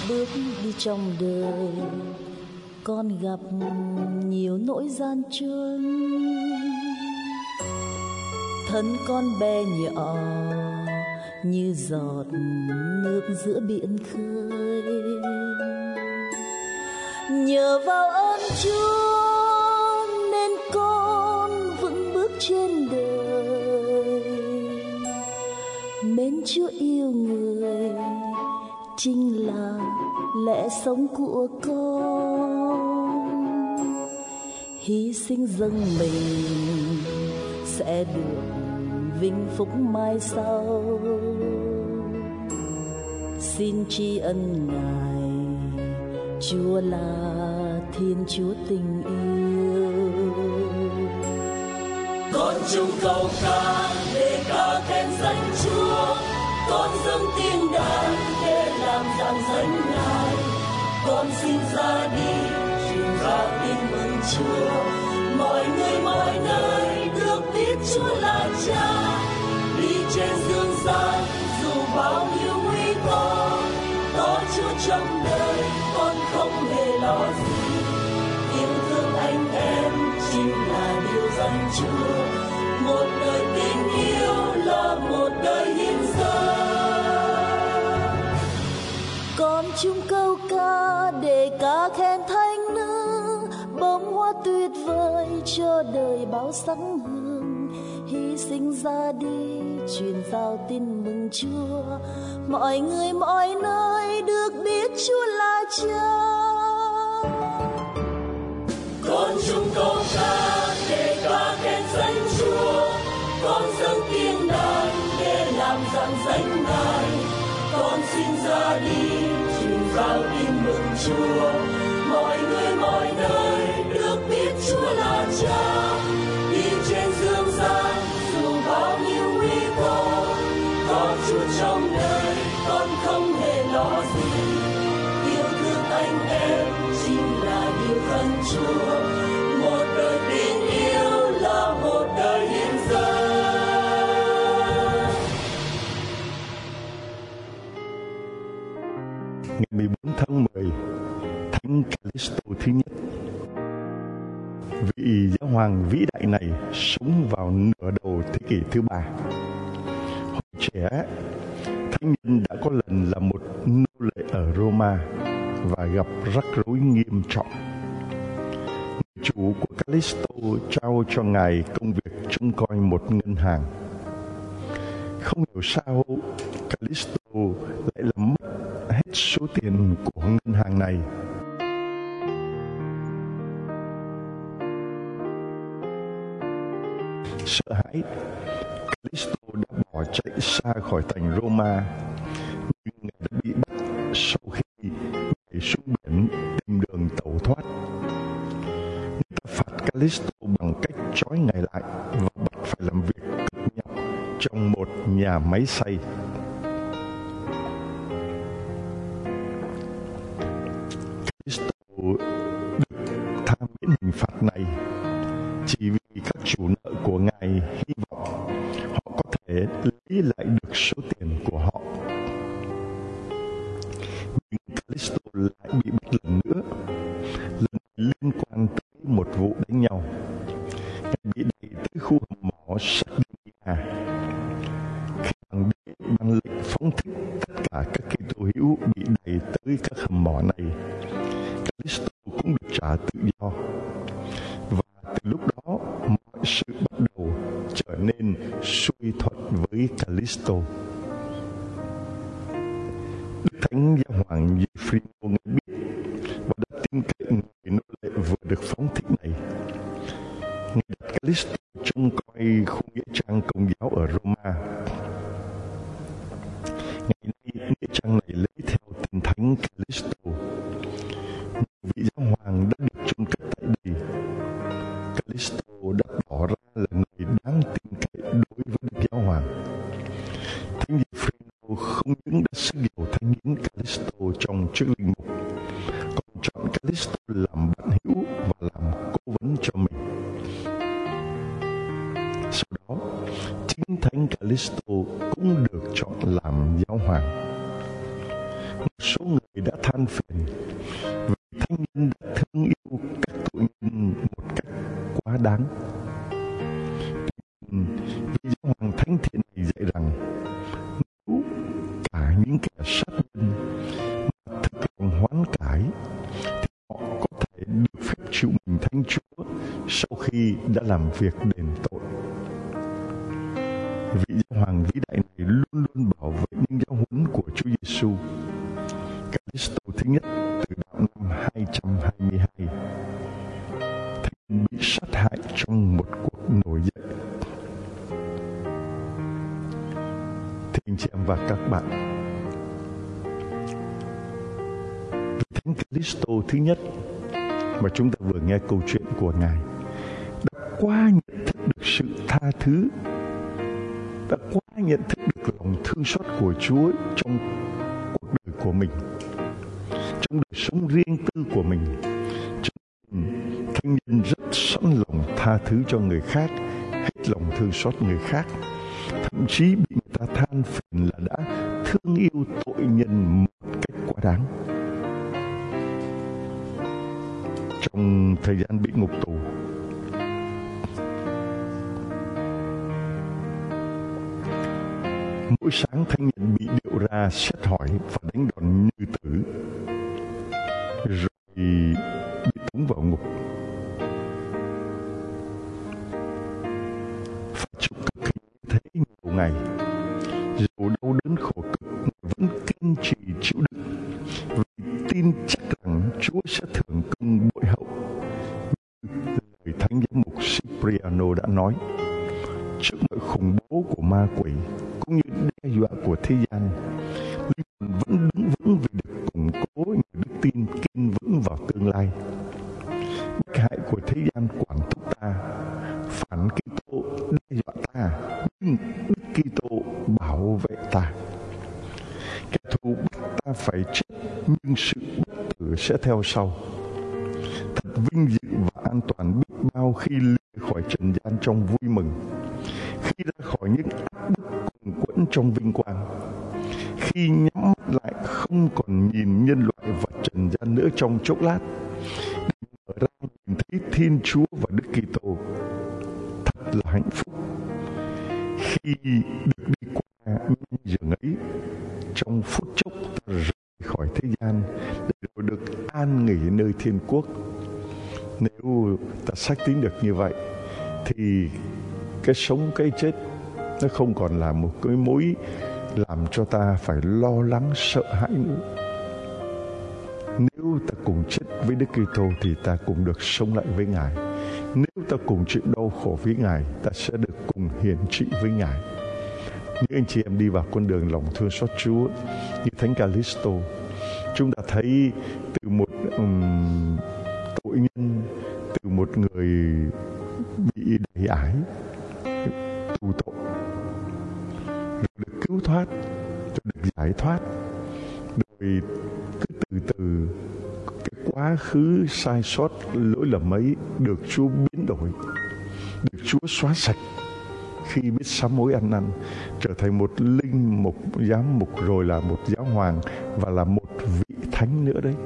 bước đi trong đời, con gặp nhiều nỗi gian truân. Thân con bé nhỏ như giọt nước giữa biển khơi. Nhờ vào ơn Chúa nên con vững bước trên đời. Mến Chúa yêu người chính là lẽ sống của con. Hy sinh dâng mình sẽ được vinh phúc mai sau. Xin tri ân Ngài, Chúa là Thiên Chúa tình yêu. Con chung câu ca để ca khen danh Chúa, con dâng tiếng đàn để làm rạng danh Ngài. Con xin ra đi truyền rao tin mừng Chúa, mọi người mọi nơi được biết Chúa là Cha. Đi trên dương gian dù bao nhiêu nguy cơ, có Chúa trong đời con không hề lo gì. Yêu thương anh em chính là điều dành Chúa, một đời tình yêu là một đời hiến dâng. Con chung câu ca để ca khen Thánh Nữ, bông hoa tuyệt vời cho đời bao sáng hương. Hy sinh ra đi truyền giao tin mừng Chúa, mọi người mọi nơi được biết Chúa là Cha. Con chung câu ca để ca khen danh Chúa, con dâng tiếng đàn để làm rạng danh Ngài. Con xin ra đi truyền giao tin mừng Chúa, mọi người mọi nơi được biết Chúa là Cha. Đi trên dương gian dù bao nhiêu nguy cơ, có Chúa trong đời con không hề lo gì. Yêu thương anh em chính là điều dành Chúa, một đời tình yêu là một đời hiến dâng. Ngày 14 tháng 10, Thánh Callisto thứ nhất. Vị giáo hoàng vĩ đại này sống vào nửa đầu thế kỷ thứ 3. Hồi trẻ, thánh nhân đã có lần là một nô lệ ở Roma và gặp rắc rối nghiêm trọng. Người chủ của Callisto trao cho ngài công việc trông coi một ngân hàng. Không hiểu sao Callisto lại làm mất hết số tiền của ngân hàng này. Sợ hãi, Callisto đã bỏ chạy xa khỏi thành Roma, nhưng ngài đã bị bắt sau khi nhảy xuống biển tìm đường tẩu thoát. Người ta phạt Callisto bằng cách trói ngài lại và bắt phải làm việc cực nhọc trong một nhà máy xay. Callisto được tha miễn hình phạt này chỉ vì các chủ nợ của ngài hy vọng họ có thể lấy lại được số tiền của họ. Nhưng Callisto lại bị bắt lần nữa, lần liên quan tới một vụ đánh nhau. Ngài bị đẩy tới khu hầm mỏ Sardinia. Khi hoàng đế ban lệnh phóng thích tất cả các Kitô hữu bị đẩy tới các hầm mỏ này, Callisto cũng được trả tự do. Và từ lúc đó, mọi sự bắt đầu trở nên xuôi thuận với Callisto. Đức Thánh Giáo hoàng Gifrino nghe biết và đã tin cậy người nô lệ vừa được phóng thích này. Ngài đặt Callisto trông coi khu nghĩa trang Công giáo ở Roma. Ngày nay, nghĩa trang này lấy theo tên Thánh Callisto. Vị giáo hoàng đã được chôn cất tại đây. Callisto đã tỏ ra là người đáng tin cậy đối với Đức Giáo hoàng. Thánh Gifrino không những đã sức điều thánh hiến Callisto trong trước linh mục, còn chọn Callisto làm bạn hữu và làm cố vấn cho mình. Sau đó, chính Thánh Callisto cũng được chọn làm giáo hoàng. Một số người đã than đáng. Vì giáo hoàng thánh thiện này dạy rằng nếu cả những kẻ sát nhân mà thực lòng hoán cải thì họ có thể được phép chịu mình Thánh Chúa sau khi đã làm việc đền tội. Vị giáo hoàng vĩ đại này luôn luôn bảo vệ những giáo huấn của Chúa Giêsu. Callisto thứ nhất từ đạo năm 222, thánh bị sát hại trong một cuộc nổi dậy. Thưa anh chị em và các bạn, vị thánh Callisto thứ nhất mà chúng ta vừa nghe câu chuyện của Ngài đã quá nhận thức được sự tha thứ, đã quá nhận thức được lòng thương xót của Chúa trong cuộc đời của mình, trong đời sống riêng tư của mình. Thánh nhân rất sẵn lòng tha thứ cho người khác, hết lòng thương xót người khác, thậm chí bị người ta than phiền là đã thương yêu tội nhân một cách quá đáng. Trong thời gian bị ngục tù, mỗi sáng thánh nhân bị điệu ra xét hỏi và đánh đòn như tử, rồi bị tống vào ngục. Phải chịu cực hình thế nhiều ngày, dù đau đớn khổ cực vẫn kiên trì chịu đựng, vì tin chắc rằng Chúa sẽ thưởng công bội hậu, như lời thánh giám mục Cipriano đã nói. Trước mọi khủng bố của ma quỷ cũng như đe dọa của thế gian, linh hồn vẫn đứng vững vì được củng cố nhờ đức tin kiên vững vào tương lai. Bất hại của thế gian quản thúc ta, phản Kitô đe dọa ta, nhưng Đức Kitô bảo vệ ta. Kẻ thù bắt ta phải chết, nhưng sự bất tử sẽ theo sau. Thật vinh dự và an toàn biết bao khi lìa khỏi trần gian trong vui mừng, khi ra khỏi những áp bức cùng quẫn trong vinh quang, khi nhắm mắt lại không còn nhìn nhân loại và trần gian nữa trong chốc lát, để mở ra nhìn thấy Thiên Chúa và Đức Kitô. Thật là hạnh phúc khi được đi qua những giường ấy, trong phút chốc ta rời khỏi thế gian để rồi được an nghỉ nơi thiên quốc. Nếu ta xác tín được như vậy thì cái sống cái chết nó không còn là một cái mối làm cho ta phải lo lắng sợ hãi nữa. Nếu ta cùng chết với Đức Kitô thì ta cùng được sống lại với Ngài. Nếu ta cùng chịu đau khổ với Ngài, ta sẽ được cùng hiển trị với Ngài. Những anh chị em đi vào con đường lòng thương xót Chúa như thánh Callisto, chúng ta thấy từ một tội nhân, từ một người bị đầy ải, tù tội, rồi được cứu thoát, rồi được giải thoát, rồi cứ từ từ cái quá khứ sai sót lỗi lầm ấy được Chúa biến đổi, được Chúa xóa sạch khi biết sám hối ăn năn, trở thành một linh mục, giám mục, rồi là một giáo hoàng và là một vị thánh nữa đấy.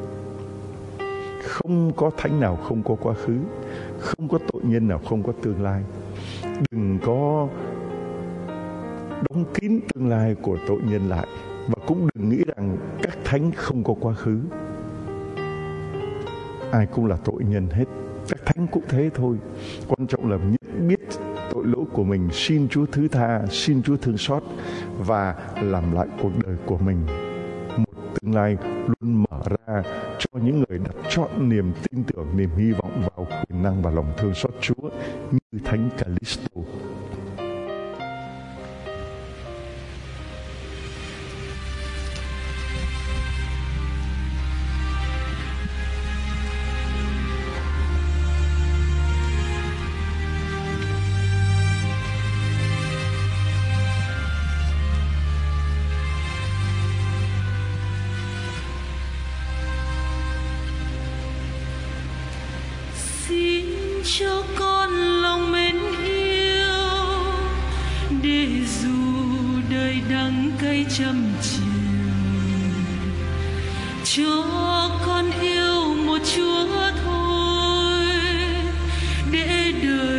Không có thánh nào không có quá khứ, không có tội nhân nào không có tương lai. Đừng có đóng kín tương lai của tội nhân lại, và cũng đừng nghĩ rằng các thánh không có quá khứ. Ai cũng là tội nhân hết, các thánh cũng thế thôi. Quan trọng là nhận biết tội lỗi của mình, xin Chúa thứ tha, xin Chúa thương xót và làm lại cuộc đời của mình một tương lai luôn mở ra cho những người đặt trọn niềm tin tưởng, niềm hy vọng vào quyền năng và lòng thương xót Chúa như thánh Callisto. Cho con lòng mến yêu, để dù đời đắng cay trăm chiều, cho con yêu một Chúa thôi, để đời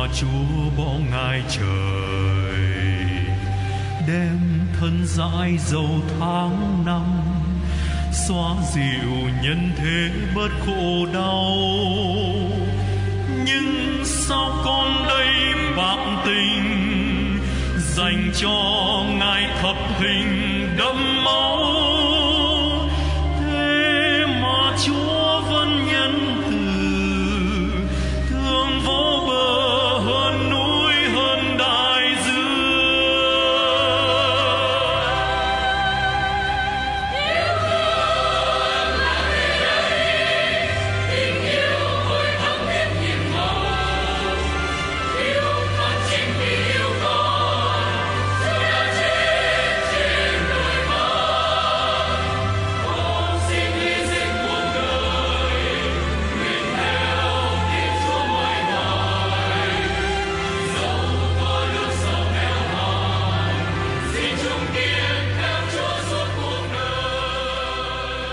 mà Chúa bỏ ngai trời, đem thân dãi dầu tháng năm, xóa dịu nhân thế bớt khổ đau. Nhưng sao con đây bạc tình dành cho ngài thập hình đẫm máu, thế mà Chúa vẫn nhân từ, thương vô bờ hơn núi hơn đại dương. Yêu thương là vì đây, tình yêu hồi thắng biết nhiệm màu, yêu con chính vì yêu con, Chúa đã chết trên đời ban. Con xin hy sinh cuộc đời, nguyện theo tiếng Chúa mọi ngày. Dẫu có lúc sống nghèo nàn, xin chung kiên theo Chúa suốt cuộc đời.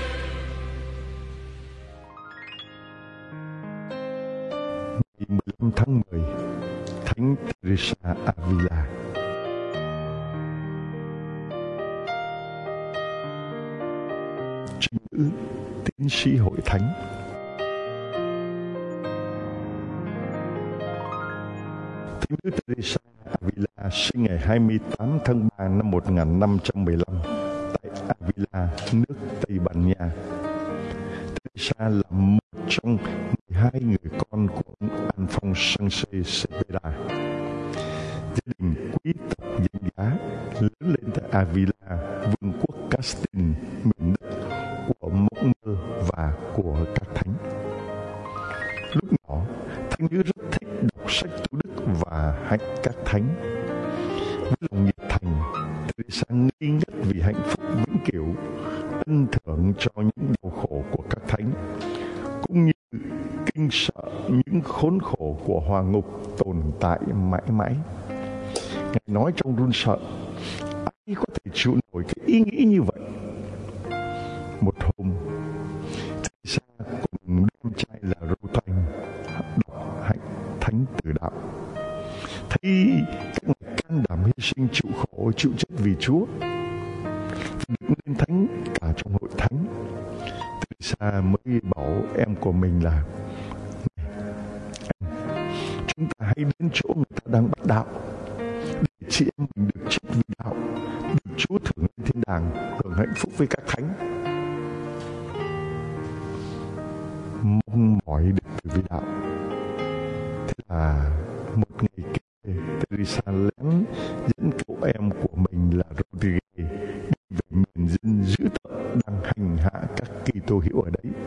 Ngày 15 tháng 10, Thánh Teresa Avila. Trinh nữ tiến sĩ hội thánh. Thánh nữ Teresa Avila sinh ngày 28 tháng 3 năm 1515 tại Avila, nước Tây Ban Nha. Teresa là một trong 12 người con của ông Alphonse Cepeda. Gia đình quý tộc danh giá lớn lên tại Avila, vương quốc Castile, miền đất của mộng mơ và của các thánh. Lúc nhỏ, thánh nữ rất thích đọc sách tu đức và hạnh các thánh. Với lòng nhiệt thành, Teresa nghi ngất vì hạnh phúc vĩnh cửu, ân thưởng cho những đau khổ của các thánh, cũng như kinh sợ những khốn khổ của hỏa ngục tồn tại mãi mãi. Ngài nói trong run sợ, ai có thể chịu nổi cái ý nghĩ như vậy? Một hôm, Teresa cùng em trai là Rotain đọc hạnh thánh từ đạo, thấy các ngài can đảm hy sinh chịu khổ chịu chết vì Chúa, được lên thánh cả trong hội thánh. Teresa mới bảo em của mình là: chúng ta hãy đến chỗ người ta đang bắt đạo, để chị em mình được chết vì đạo, được Chúa thưởng lên thiên đàng, hưởng hạnh phúc với các thánh. Mong mỏi được từ vì đạo. Thế là một ngày kia, Teresa lén dẫn cậu em của mình là Rodriguez đi về miền dân dữ tợn đang hành hạ các Kitô hữu ở đấy,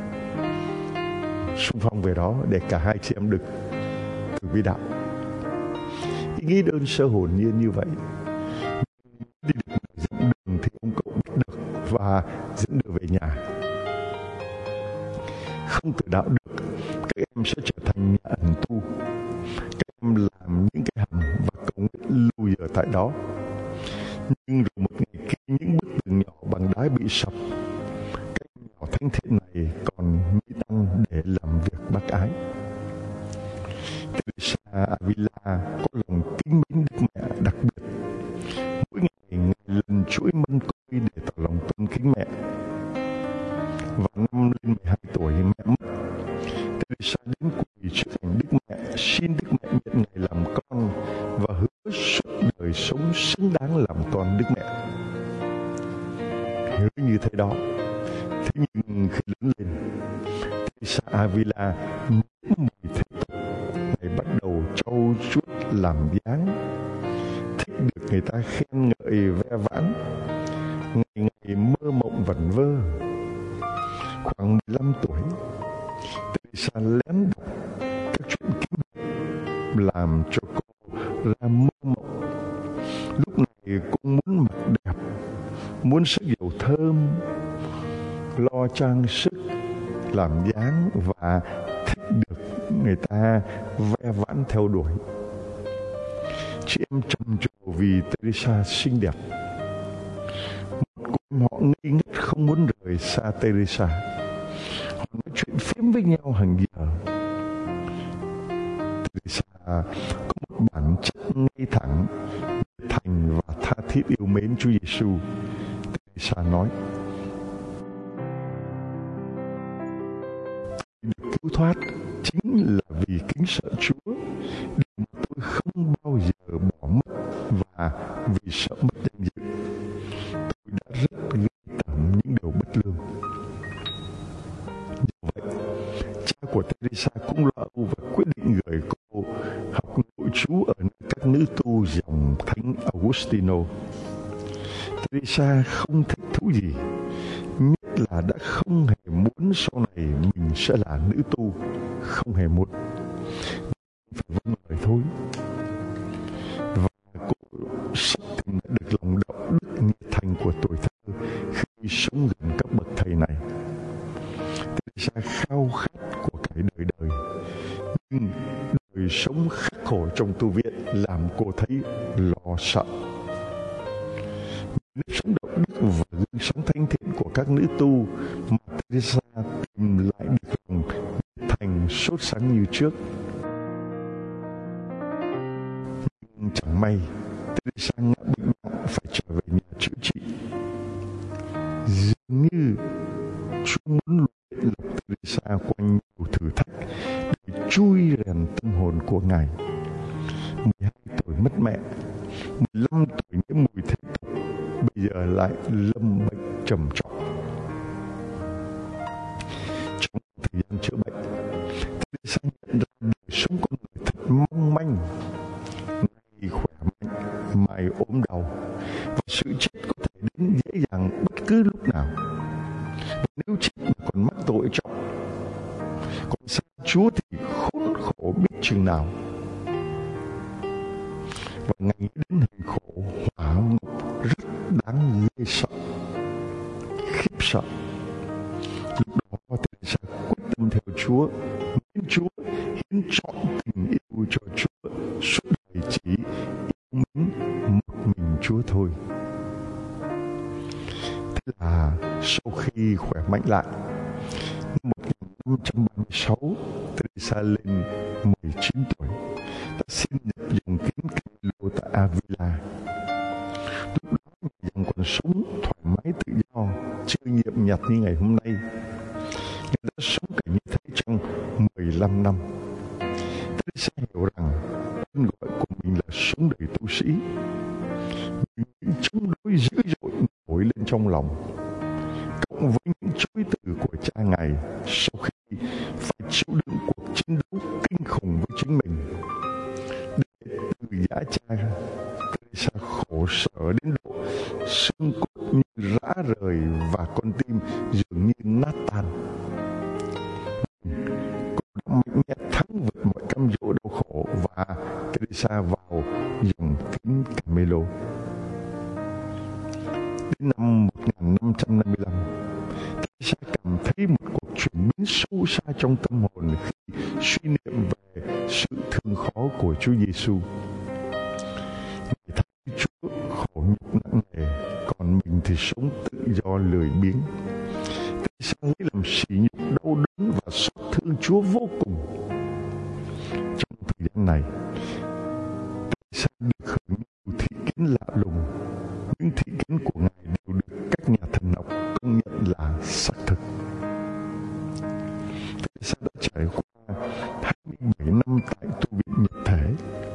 xung phong về đó để cả hai chị em được từ vi đạo. Ý nghĩ đơn sơ hồn nhiên như vậy, đi được dẫn đường thì ông cậu biết được và dẫn đưa về nhà. Không tự đạo được, các em sẽ trở thành nhà ẩn tu. Các em làm những cái hầm và cầu nguyện lưu giờ tại đó. Nhưng rồi một ngày kia, những bức tường nhỏ bằng đá bị sập. Các em nhỏ thánh thiện này còn mỹ tăng để làm việc bác ái. Teresa Avila có lòng kính mến Đức Mẹ đặc biệt. Mỗi ngày ngài lần chuỗi mân côi để tỏ lòng tôn kính mẹ. Vào năm lên 12 tuổi mẹ mất, Teresa đến quỳ trước ảnh Đức Mẹ, xin Đức Mẹ nhận ngài làm con và hứa suốt đời sống xứng đáng làm con Đức Mẹ. Hứa như thế đó. Thế nhưng khi lớn lên, Teresa Avila nhiễm mùi thế tục. Ngài bắt đầu trau chuốt làm dáng, thích được người ta khen ngợi ve vãn, ngày ngày mơ mộng vẩn vơ. Khoảng 15 tuổi, Teresa lén đọc các chuyện kiếm hiệp làm cho cô ra mơ mộng. Lúc này cũng muốn mặc đẹp, muốn sức dầu thơm, lo trang sức, làm dáng và thích được người ta ve vãn theo đuổi. Chị em trầm trồ vì Teresa xinh đẹp. Một cô họ ngây ngất không muốn rời xa Teresa. Họ nói chuyện phiếm với nhau hàng giờ. Teresa có một bản chất ngay thẳng, nhiệt thành và tha thiết yêu mến Chúa Giêsu. Teresa nói: được cứu thoát chính là vì kính sợ Chúa, điều mà tôi không bao giờ bỏ mất, và vì sợ mất danh dự, tôi đã rất ghê tởm những điều bất lương. Như vậy, cha của Teresa cũng lo âu và quyết định gửi cô học nội trú ở nơi các nữ tu dòng Thánh Augustino. Teresa không thích thú gì, nhất là đã không hề muốn sau này mình sẽ là nữ tu, không hề muốn, phải vâng lời thôi. Và cô sắp tìm lại được lòng đạo đức nhiệt thành của tuổi thơ khi sống gần các bậc thầy này. Teresa khao khát của cải đời đời, nhưng đời sống khắc khổ trong tu viện làm cô thấy lo sợ. Nếp sống đạo đức và gương sống thánh thiện của các nữ tu mà Teresa tìm lại được lòng nhiệt thành sốt sắng như trước. Nhưng chẳng may, Teresa ngã bệnh nặng phải trở về nhà chữa trị. Dường như Chúa muốn luyện lọc Teresa qua nhiều thử thách để chui rèn tâm hồn của Ngài. 12 tuổi mất mẹ, 15 tuổi nhiễm mùi thế tục, bây giờ lại lâm bệnh trầm trọng. Trong thời gian chữa bệnh, Teresa nhận ra đời sống con người thật mong manh, nay khỏe mạnh, mai ốm đau, và sự chết có thể đến dễ dàng bất cứ lúc nào. Và nếu chết mà còn mắc tội trọng, còn xa Chúa thì khốn khổ biết chừng nào. Và ngày đến hình khổ hỏa ngục rất đáng ghê sợ, khiếp sợ. Lúc đó Teresa quyết tâm theo Chúa, mến Chúa, hiến trọn tình yêu cho Chúa, suốt đời chỉ yêu mến một mình Chúa thôi. Thế là sau khi khỏe mạnh lại, năm 1536, Teresa lên 19 tuổi, đã xin nhập dòng kính Camilo tại Avila. Lúc đó nhà dòng còn sống thoải mái tự do, chưa nhiệm nhặt như ngày hôm nay. Người đã sống cảnh như thế trong 15 năm. Teresa hiểu rằng tên gọi của mình là sống đời tu sĩ. Những chống đối dữ dội nổi lên trong lòng, cộng với những chối từ của cha Ngài sau khi phải chịu đựng cuộc chiến đấu kinh khủng với chính mình. Để từ giã cha, Teresa khổ sở đến độ xương cốt như rã rời và con tim dường như nát tan. Cô đã mạnh mẽ thắng vượt mọi cam dỗ đau khổ và Teresa vào dòng kính Camilo. Đến năm 1555, Teresa cảm thấy một cuộc chuyển biến sâu xa trong tâm hồn khi suy niệm về sự thương khó của Chúa Giêsu. Người thấy Chúa khổ nhục nặng nề, còn mình thì sống tự do lười biếng. Teresa lấy làm sỉ nhục, đau đớn và xót thương Chúa vô cùng. Trong thời gian này, Teresa được hưởng nhiều thị kiến lạ lùng. Những thị kiến của Ngài đều được các nhà thần học công nhận là xác thực. Teresa đã trải qua 27 năm tại tu viện nhập thể.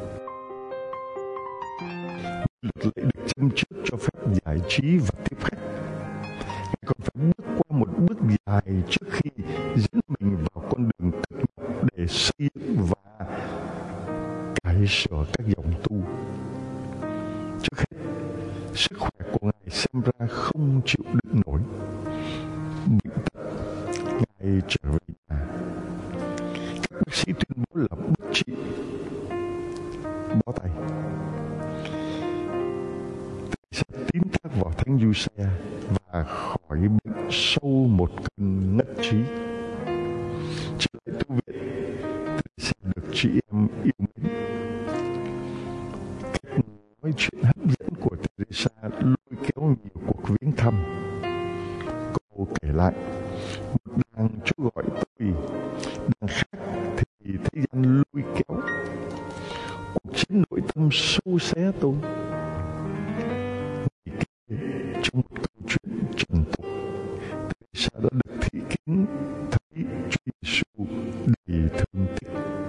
Luật lệ được châm trước cho phép giải trí và tiếp khách. Ngài còn phải bước qua một bước dài trước khi dẫn mình vào con đường cực nhọc để xây dựng và cải sửa các dòng tu. Trước hết, sức khỏe của Ngài xem ra không chịu đựng nổi. Bệnh tật, Ngài trở về nhà. Các bác sĩ tuyên bố là bất trị, bó tay. Teresa tín thác vào Thánh Giuse và khỏi bệnh sau một cơn ngất trí. Trở lại tu viện, Teresa được chị em yêu mến. Cách nói chuyện hấp dẫn của Teresa lôi kéo nhiều cuộc viếng thăm. Cô kể lại, một đàng Chúa gọi tôi, đàng khác thì thế gian lôi kéo. xâu xé tôi. Trong một câu chuyện trần tục, Teresa đã được thị kiến thấy Chúa Giêsu đầy thương tích.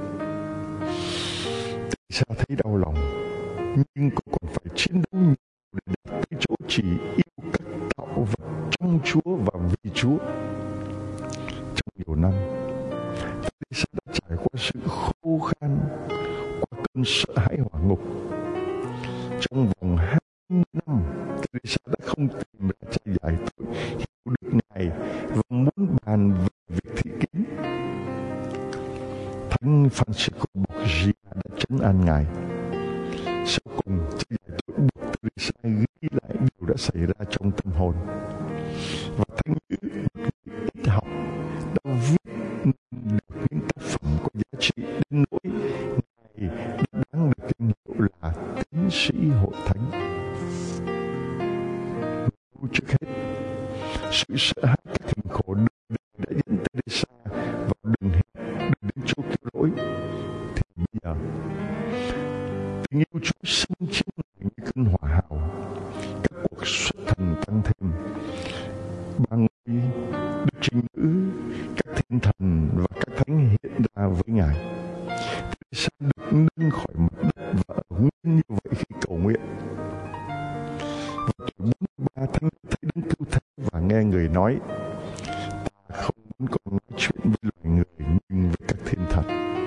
Teresa thấy đau lòng, nhưng cô còn phải chiến đấu nhiều để đạt tới chỗ chỉ yêu các tạo vật trong Chúa và vì Chúa. Trong nhiều năm, Teresa đã trải qua sự khô khan, qua cơn sợ hãi hỏa ngục. Trong vòng 20 năm, Teresa đã không tìm ra cha giải tội, hiểu được Ngài và muốn bàn về việc thị kiến. Thánh Francisco Borgia đã trấn an Ngài. Sau cùng, cha giải tội buộc Teresa ghi lại điều đã xảy ra trong tâm hồn. Và Thánh Nữ, một người ít học, đã viết nên được những tác phẩm có giá trị đến nỗi Ngài đã đáng được danh hiệu là tiến sĩ hội thánh. Trước hết, sự sợ hãi các hình khổ đời đã dẫn Teresa vào đường hẹp để đến chỗ cứu rỗi. Thì bây giờ, tình yêu Chúa xâm chiếm Ngài như cơn hỏa hào. Các cuộc xuất thần tăng thêm. Ba ngôi, Đức Trinh Nữ, các thiên thần và các thánh hiện ra với Ngài. Teresa được nâng khỏi mặt đất và ở nguyên như vậy khi cầu nguyện. Vào tuổi 43, Thánh Nữ thấy Đấng Cứu Thế và nghe người nói: ta không muốn còn nói chuyện với loài người nhưng với các thiên thần.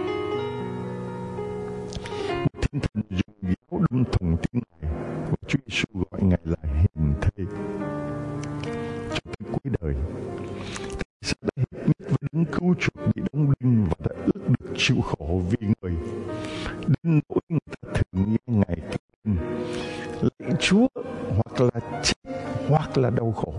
Một thiên thần dùng giáo đâm thủng tim Ngài và Chúa Giêsu gọi Ngài là hiền thê. Cho tới cuối đời, Teresa đã hiệp nhất với Đấng Cứu Chuộc bị đóng đinh và đã ước được chịu khổ vì người, đến nỗi người ta thường nghe Ngài kêu: lạy Chúa, hoặc là chết hoặc là đau khổ.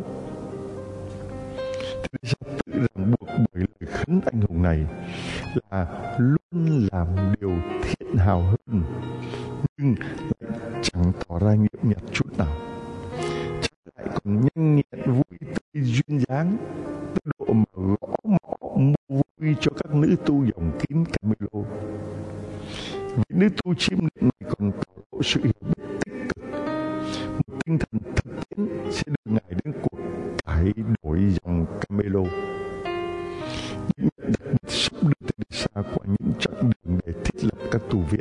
Teresa tự ràng buộc bởi lời khấn anh hùng này là luôn làm điều thiện hào hơn, nhưng lại chẳng tỏ ra nghiệm nhặt chút nào. Trái lại còn nhanh nhẹn vui tươi duyên dáng, tới độ mà gõ mõ mua vui cho các nữ tu dòng kín Camilo. Vị nữ tu chiêm niệm này còn tỏ lộ sự hiểu biết tích cực. Một tinh thần thực tiễn sẽ đưa Ngài đến cuộc cải đổi dòng Camelo. Những nhận đặc biệt giúp đưa Teresa qua những chặng đường để thiết lập các tu viện.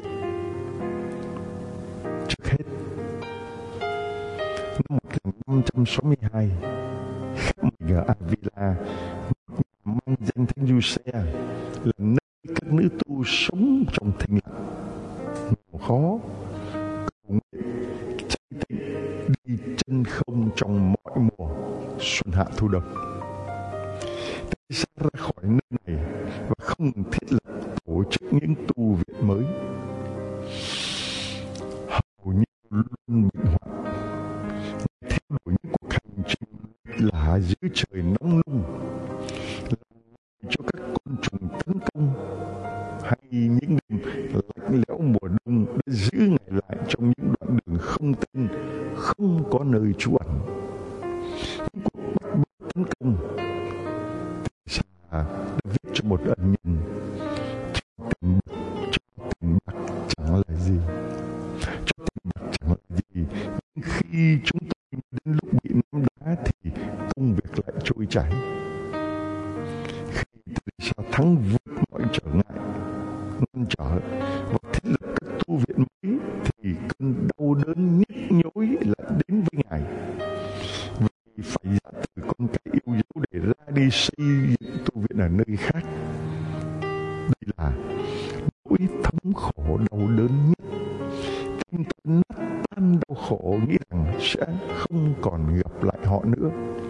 Trước hết, năm 1562, khắp mình ở Avila, một nhà mang danh Thánh Giuse, là nơi các nữ tu sống trong thinh lặng, nghèo khó, cầu nguyện, chay tịnh, đi chân không trong mọi mùa xuân hạ thu đông. Teresa ra khỏi nơi này và không thiết lập tổ chức những tu viện mới. Hầu như luôn bệnh hoạn, theo đuổi những cuộc hành trình lạ dưới trời nóng nung, cho các côn trùng tấn công, hay những đêm lạnh lẽo mùa đông đã giữ Ngài lại trong những đoạn đường không tên, không có nơi trú ẩn. Những cuộc bắt bớ tấn công, Teresa đã viết cho một ân nhân: cho tiền bạc chẳng là gì, cho tiền bạc chẳng là gì, nhưng khi chúng tôi đến lúc bị ném đá thì công việc lại trôi chảy. Khi Teresa thắng vượt mọi trở ngại, ngăn trở và thiết lập các tu viện mới, thì cơn đau đớn nhức nhối lại đến với Ngài, vì phải giã từ con cái yêu dấu để ra đi xây dựng tu viện ở nơi khác. Đây là nỗi thống khổ đau đớn nhất. Tim tôi nát tan đau khổ nghĩ rằng sẽ không còn gặp lại họ nữa.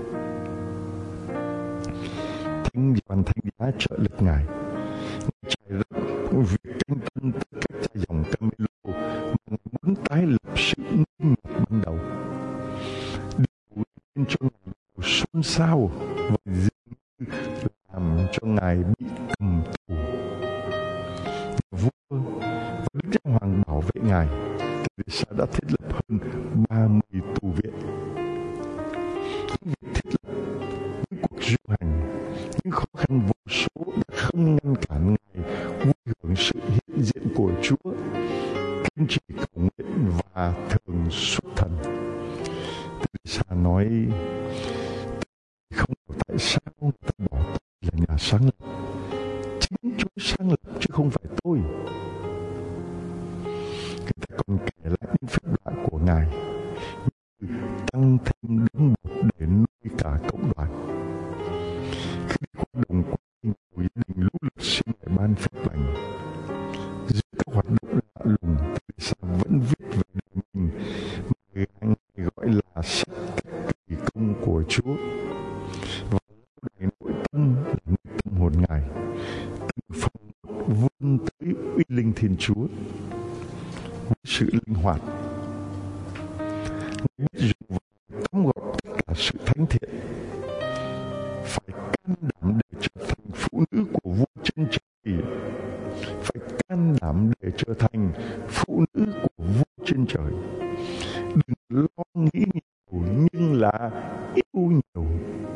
Thánh Gioan Thánh Giá trợ lực Ngài trải rộng việc canh tân tất các cha dòng Camilo mà Ngài muốn tái lập sự nghiêm ngặt ban đầu. Điều khiến cho Ngài xôn xao và dường như làm cho Ngài bị cầm tù. Vua và Đức Giáo Hoàng bảo vệ Ngài, Teresa đã thiết lập hơn 30 tu viện. Việc thiết lập những cuộc du hành, những khó khăn vô số đã không ngăn cản Ngài vui hưởng sự hiện diện của Chúa, kiên trì cầu nguyện chứ không phải tôi. Người ta còn kể lại những phép lạ của Ngài, như tăng thêm đống bột để nuôi cả cộng đoàn. Khi đi qua đồng quay, ngồi gia đình lũ lượt xin Ngài ban phép lành. Giữa các hoạt động lạ lùng, Teresa vẫn viết về đời mình mà Ngài gọi là sách cách kỳ công của Chúa. Và đầy nội tâm là nơi tâm hồn Ngài, từng phần vươn tới uy linh Thiên Chúa với sự linh hoạt. Ngài biết dùng và tóm gọn tất cả sự thánh thiện, phải can đảm để trở thành phụ nữ của vua trên trời, phải can đảm để trở thành phụ nữ của vua trên trời. Đừng lo nghĩ nhiều nhưng là yêu nhiều.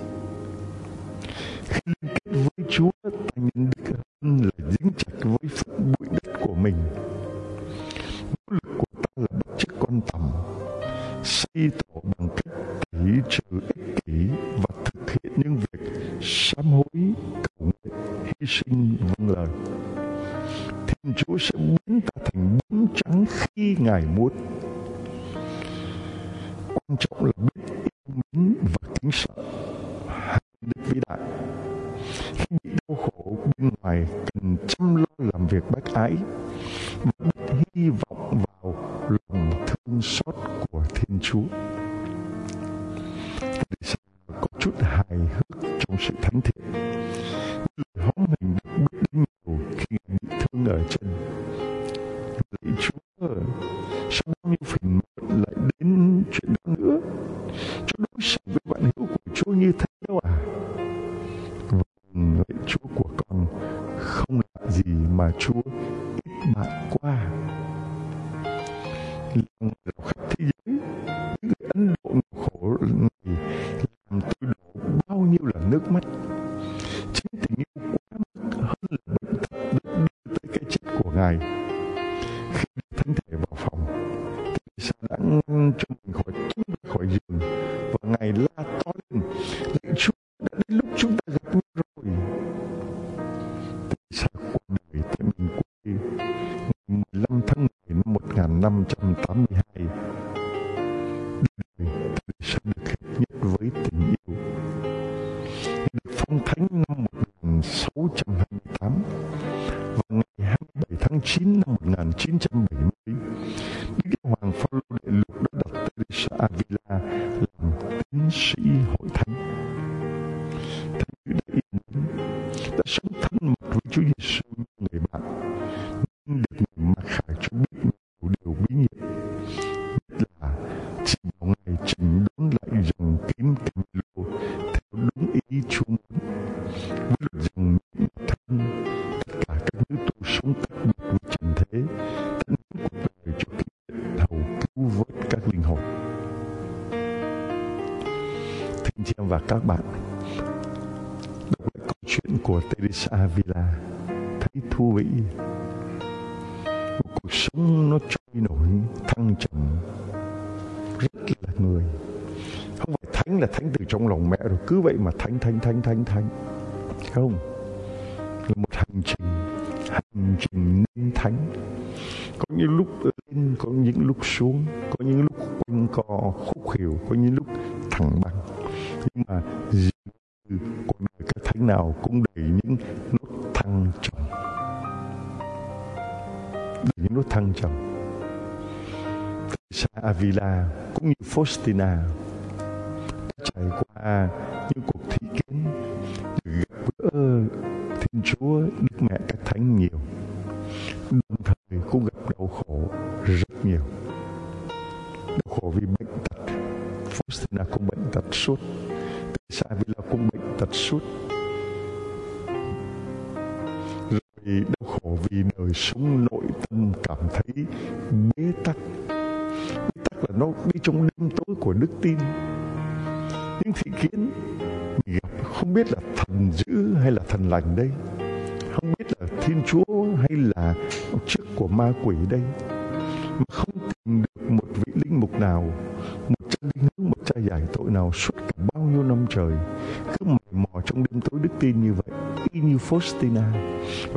Khi liên kết với Chúa, ta nhận được hơn là dính chặt với phận bụi đất của mình. Nỗ lực của ta là bắt chước con tằm, xây tổ bằng cách tẩy trừ ích kỷ và thực hiện những việc sám hối, cầu nguyện, hy sinh vâng lời. Thiên Chúa sẽ biến ta thành bướm trắng khi Ngài muốn. Quan trọng là biết yêu mến và kính sợ hai đức vĩ đại. Khi bị đau khổ bên ngoài, cần chăm lo làm việc bác ái và biết hy vọng vào lòng thương xót của Thiên Chúa. Có chút hài hước trong sự thánh thiện, lời hóm hình được biết đến nhiều khi Ngài bị thương ở chân. Lạy Chúa, sao bao nhiêu phiền muộn lại đến chuyện đó nữa? Chúa đối xử với bạn hữu của Chúa như thế đâu à? Vâng, lạy Chúa của con, không lạ gì mà Chúa ít bạn qua. Lòng rào khắp thế giới, những người Ấn Độ nghèo khổ này làm tôi đổ bao nhiêu là nước mắt. Chính tình yêu quá mức hơn là bệnh tật được đưa tới cái chết của Ngài. Khi đưa thánh thể vào phòng, Teresa đã ngăn cho mình khỏi tung ra khỏi giường và Ngài la to lên: lạy Chúa, đã đến lúc chúng ta gặp nhau rồi. Teresa qua đời tại miền quê ngày 15 tháng 10 năm 1582. Đời Teresa được hiệp nhất với tình yêu. Được phong thánh năm 1628 và ngày 27 tháng 9 năm 1970, Đức Giáo hoàng Phaolô đệ lục đã đặt Teresa Avila làm tiến sĩ hội thánh. Thánh nữ đã yêu mến, đã sống thân mật với Chúa Giêsu như người bạn, nhưng được người mặc khải cho biết nhiều điều bí nhiệt, nhất là chỉ bảo Ngài chỉnh đốn lại dòng kiếm Camillo theo đúng ý Chúa muốn, với luật rằng nhịn thân tất cả các nữ tu sống tách biệt với trần thế, tận hiến cuộc đời cho kinh nghiệm hầu cứu vớt các linh hồn. Thưa anh chị em và các bạn, đọc lại câu chuyện của Teresa Avila thấy thú vị. Một cuộc sống nó trôi nổi thăng trầm, rất là người. Không phải thánh là thánh từ trong lòng mẹ rồi cứ vậy mà thánh. Không, là một hành trình nên thánh. Có những lúc lên, có những lúc xuống, có những lúc quanh co khúc khỉu, có những lúc thẳng băng. Nhưng mà cuộc đời các thánh nào cũng đầy những nốt thăng trầm, những nốt thăng trầm. Teresa Avila cũng như Faustina đã trải qua những cuộc thị kiến, gặp gỡ Thiên Chúa, Đức Mẹ các thánh nhiều, đồng thời cũng gặp đau khổ rất nhiều. Đau khổ vì bệnh tật, Faustina cũng bệnh tật suốt, Teresa Avila cũng bệnh tật suốt. Rồi đau khổ vì đời sống nội tâm cảm thấy bế tắc. Bế tắc là nó đi trong đêm tối của đức tin. Những thị kiến mình gặp không biết là thần dữ hay là thần lành đây, không biết là Thiên Chúa hay là chức của ma quỷ đây, mà không tìm được một vị linh mục nào, một cha linh hướng, một cha giải tội nào suốt cả bao nhiêu năm trời, cứ mày mò trong đêm tối đức tin như vậy, y như Faustina. Và khi kẻ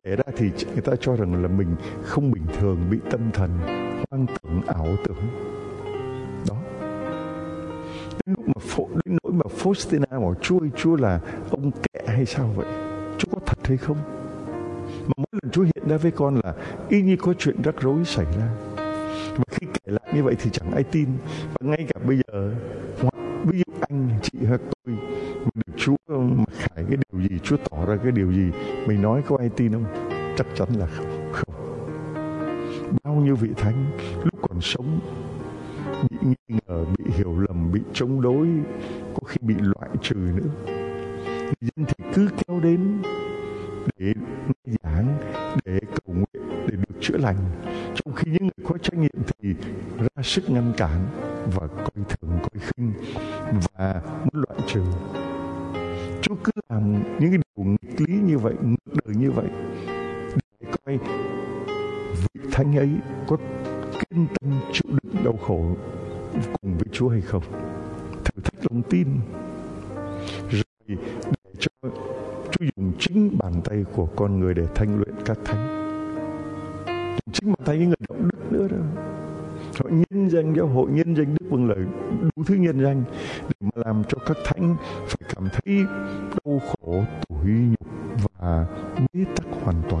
kể ra thì người ta cho rằng là mình không bình thường, bị tâm thần, hoang tưởng, ảo tưởng. Đó. Đến nỗi mà Faustina bảo Chúa là ông kệ hay sao vậy? Chúa có thật hay không? Mà mỗi lần Chúa hiện ra với con là y như có chuyện rắc rối xảy ra. Và khi kể lại như vậy thì chẳng ai tin. Và ngay cả bây giờ, ví dụ anh, chị hoặc tôi mà được Chúa mặc khải cái điều gì, Chúa tỏ ra cái điều gì, mình nói có ai tin không? Chắc chắn là không. Bao nhiêu vị thánh lúc còn sống bị nghi ngờ, bị hiểu lầm, bị chống đối, có khi bị loại trừ nữa. Người dân thì cứ kéo đến để nghe giảng, để cầu nguyện, để được chữa lành, trong khi những người có trách nhiệm thì ra sức ngăn cản và coi thường, coi khinh và muốn loại trừ. Chúa cứ làm những cái điều nghịch lý như vậy, ngược đời như vậy, để coi vị thánh ấy có kiên tâm chịu đựng đau khổ cùng với Chúa hay không. Thử thách lòng tin, rồi để cho Chúa dùng chính bàn tay của con người để thanh luyện các thánh, dùng chính bàn tay những người đạo đức nữa đó. Họ nhân danh giáo hội, nhân danh Đức Vâng Lời, đủ thứ nhân danh để mà làm cho các thánh phải cảm thấy đau khổ, tủi nhục và bế tắc hoàn toàn.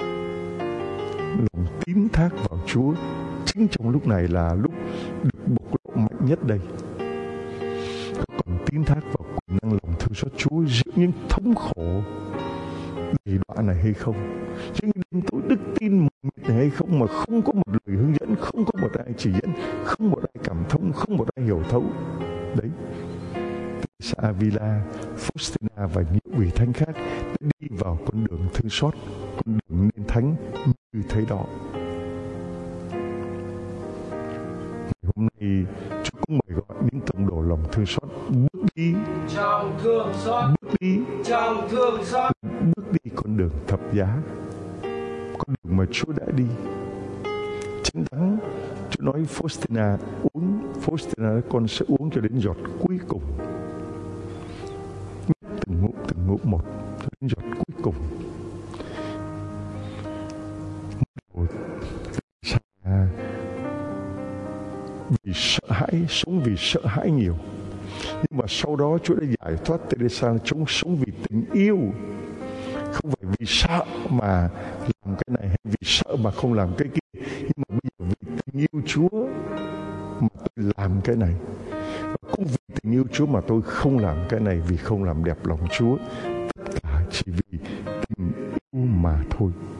Lòng tín thác vào Chúa chính trong lúc này là lúc được bộc lộ mạnh nhất đây. Có còn tín thác vào quyền năng lòng thương xót Chúa giữa những thống khổ đầy đọa này hay không? Những đêm tối đức tin mù mịt này hay không, mà không có một lời hướng dẫn, không có một ai chỉ dẫn, không một ai cảm thông, không một ai hiểu thấu. Đấy, Teresa Avila, Faustina và nhiều vị thánh khác đã đi vào con đường thương xót, con đường nên thánh như thế đó. Ngày hôm nay Chúa cũng mời gọi những tông đồ lòng thương xót bước đi trong thương xót, bước đi con đường thập giá, con đường mà Chúa đã đi. Chính đáng Chúa nói Faustina uống, Faustina con sẽ uống cho đến giọt cuối cùng, từng ngụm một cho đến giọt cuối cùng. Vì sợ hãi, sống vì sợ hãi nhiều. Nhưng mà sau đó Chúa đã giải thoát Teresa sống vì tình yêu. Không phải vì sợ mà làm cái này, hay vì sợ mà không làm cái kia. Nhưng mà bây giờ vì tình yêu Chúa mà tôi làm cái này. Và cũng vì tình yêu Chúa mà tôi không làm cái này, vì không làm đẹp lòng Chúa. Tất cả chỉ vì tình yêu mà thôi.